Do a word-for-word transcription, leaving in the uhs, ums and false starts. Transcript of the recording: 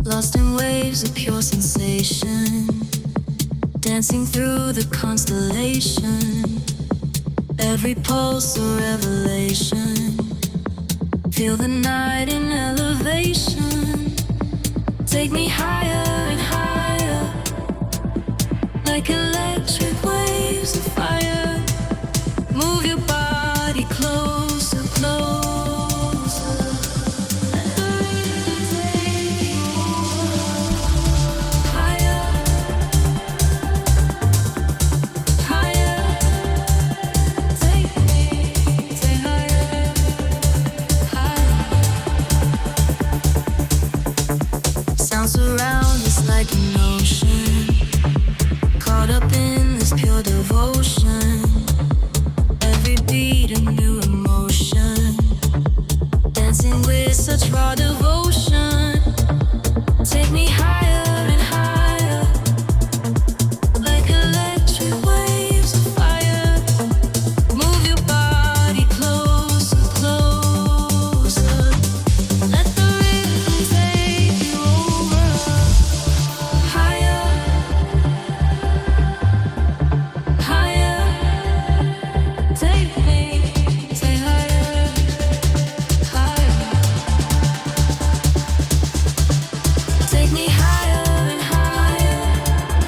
lost in waves of pure sensation, dancing through the constellation, every pulse a revelation. Feel the night in elevation, take me higher and higher, like electric waves of fire. Move your body closer, closer. Surround us like an ocean, caught up in this pure devotion. Every beat a new emotion, dancing with such raw devotion.